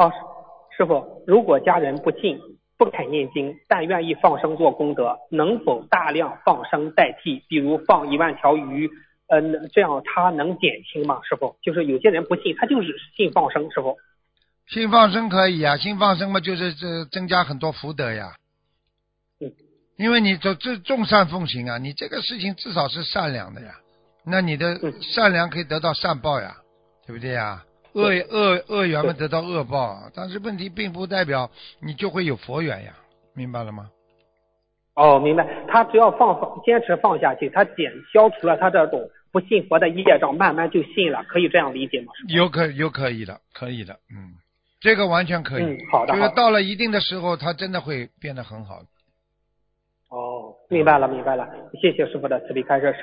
哦，师傅，如果家人不信、不肯念经，但愿意放生做功德，能否大量放生代替？比如放1万条鱼，这样他能减轻吗？师傅，就是有些人不信，他就是信放生，师傅。 信放生可以啊，信放生嘛，就是增加很多福德呀。 嗯因为你这众善奉行啊，你这个事情至少是善良的呀，那你的嗯， 善良可以得到善报呀，对不对呀？恶缘嘛对。 得到恶报，但是问题并不代表你就会有佛缘呀，明白了吗？ 哦，明白。他只要坚持放下去，他消除了他这种不信佛的业障，慢慢就信了，可以这样理解吗？师傅？ 可以的，可以的，这个完全可以， 嗯，好的就是好的。 到了一定的时候，他真的会变得很好的。 哦，明白了明白了，谢谢师傅的慈悲开示。